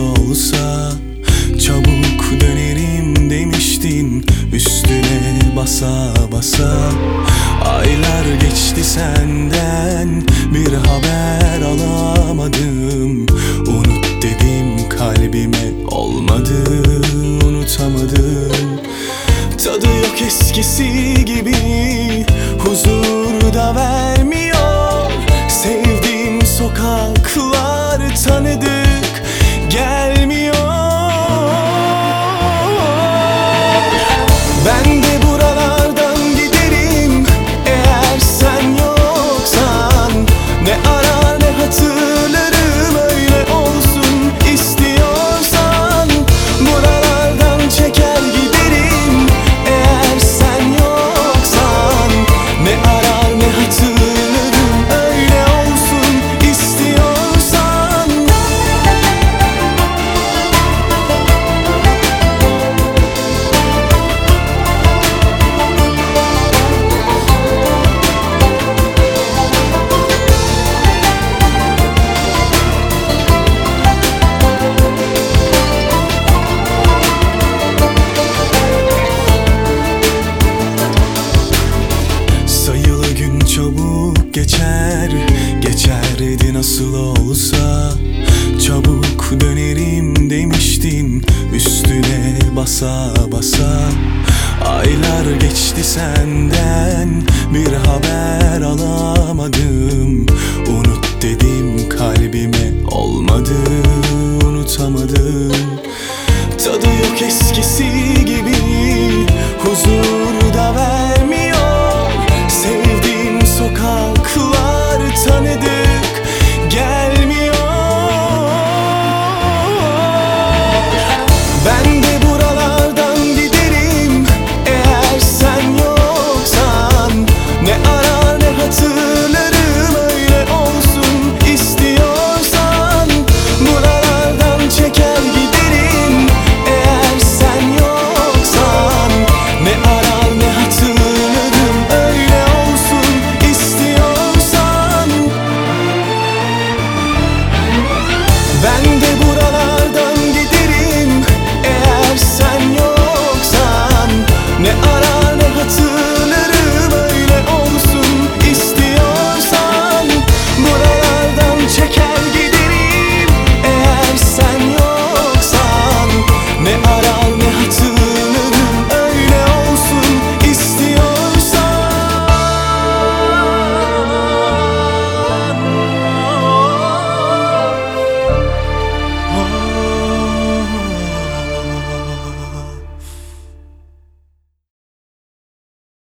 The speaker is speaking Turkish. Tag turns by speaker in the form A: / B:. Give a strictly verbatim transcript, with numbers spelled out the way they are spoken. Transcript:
A: olsa çabuk dönerim demiştin, üstüne basa basa. Aylar geçti senden, bir haber alamadım. Unut dedim kalbime, olmadı, unutamadım. Tadı yok eskisi gibi, huzur da vermiyor. Sevdiğim sokaklar tanıdık gelmiyor. Ben de buralardan giderim eğer sen yoksan. Ne arar ne hatırlarım, öyle olsun istiyorsan. Buralardan çeker giderim eğer sen yoksan. Ne arar ne hatırlarım, öyle olsun istiyorsan. Sayılı gün çabuk geçer, geçerdi nasıl olsa. Çabuk dönerim demiştin, üstüne basa basa. Aylar geçti senden, bir haber alamadım.